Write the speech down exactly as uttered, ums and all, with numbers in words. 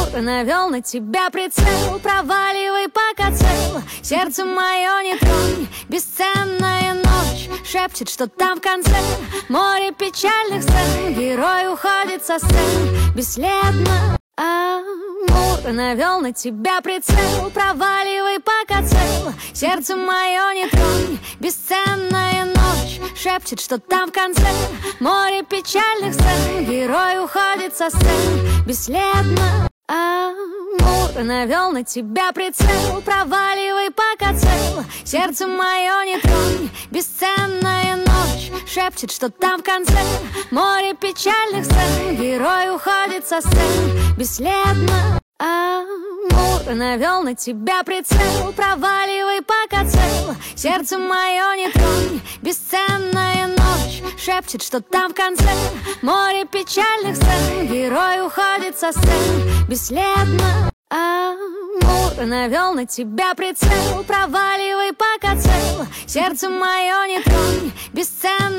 Амур навел на тебя прицел, проваливай пока цел. Сердце мое не тронь, бесценная ночь шепчет, что там в конце море печальных сцен. Герой уходит со сцен бесследно. Амур навел на тебя прицел, проваливай пока цел. Сердце мое не тронь, бесценная ночь шепчет, что там в конце море печальных сцен. Герой уходит со сцен бесследно. Амур навел на тебя прицел, проваливай пока цел. Сердце мое не тронь, бесценная ночь шепчет, что там в конце море печальных сцен. Герой уходит со сцен бесследно. Амур навел на тебя прицел, проваливай пока цел. Сердце мое не тронь, бесценная ночь шепчет, что там в конце море печальных сцен. Герой уходит со сцен бесследно. Амур навел на тебя прицел, проваливай пока цел. Сердце мое не тронь, бесценная